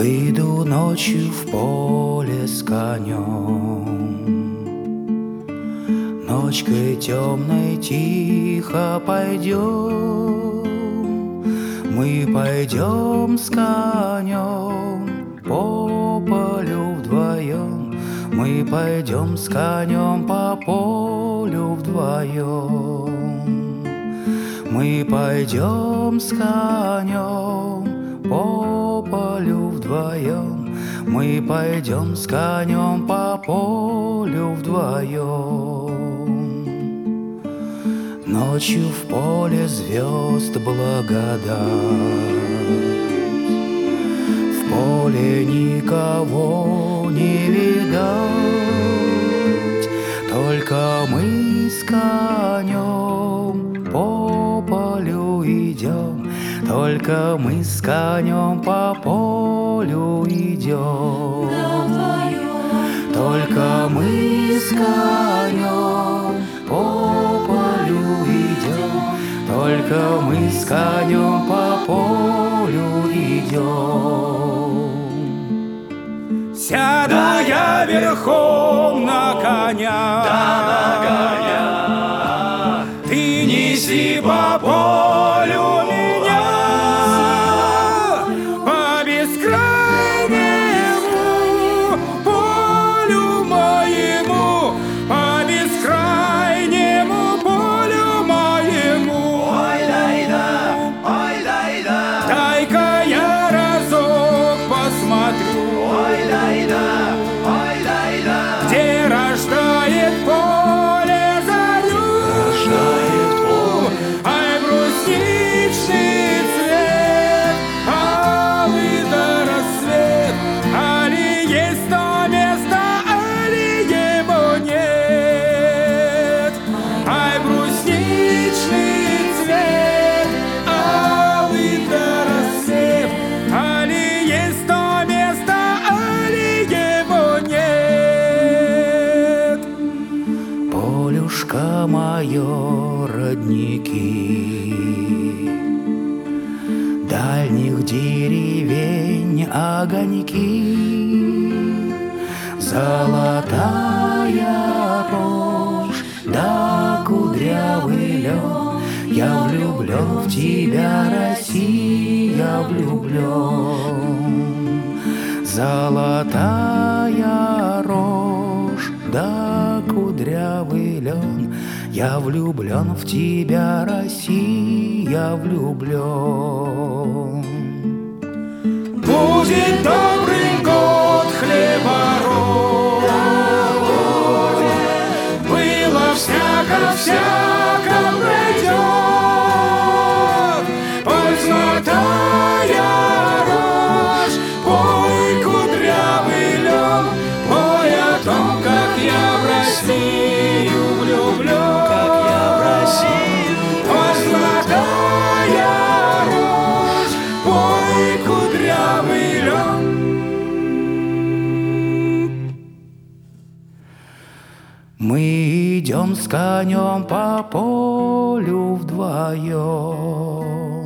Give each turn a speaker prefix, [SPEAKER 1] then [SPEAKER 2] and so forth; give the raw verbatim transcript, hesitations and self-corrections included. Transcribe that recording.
[SPEAKER 1] Выйду ночью в поле с конем, ночкой темной тихо пойдем. Мы пойдем с конем по полю вдвоем. Мы пойдем с конем по полю вдвоем. Мы пойдем с конем по полю вдвоем. Мы пойдем с конем по полю вдвоем. Ночью в поле звезд благодать, в поле никого не видать. Только мы с конем по полю идем. Только мы с конем по полю идем. Только мы с конем по полю идем. Только мы с конем по полю идем. Сяду я верхом на коня,
[SPEAKER 2] да на коня.
[SPEAKER 1] Ты неси по полю меня по бескрайнему полю моему, по бескрайнему полю моему.
[SPEAKER 2] Ой, дай да, ой, дай да.
[SPEAKER 1] Дай-ка я разок посмотрю.
[SPEAKER 2] Ой, дай да, ой, дай да.
[SPEAKER 1] Где рождает поле зарю,
[SPEAKER 2] Рождает поле,
[SPEAKER 1] ай, брусничный цвет, алый до рассвет. Али есть то место, али его нет. Ай, брусничный цвет, алый до рассвет. Али есть то место, али его нет. Полюшка мое, родники, дальних деревень огоньки, золотая рожь да кудрявый лен. Я влюблен в тебя, Россия, влюблен. Золотая рожь да кудрявый лен. Я влюблен в тебя, Россия, влюблен. Будет добрый год хлебород, было всяко-всяко пройдет. Ой, золотая рожь, пой, кудрявый лен, пой о том, как я в Россию влюблен.
[SPEAKER 2] как я в Россию.
[SPEAKER 1] Ой, золотая рожь, пой, кудрявый лен. Мы идем с конем по полю вдвоем.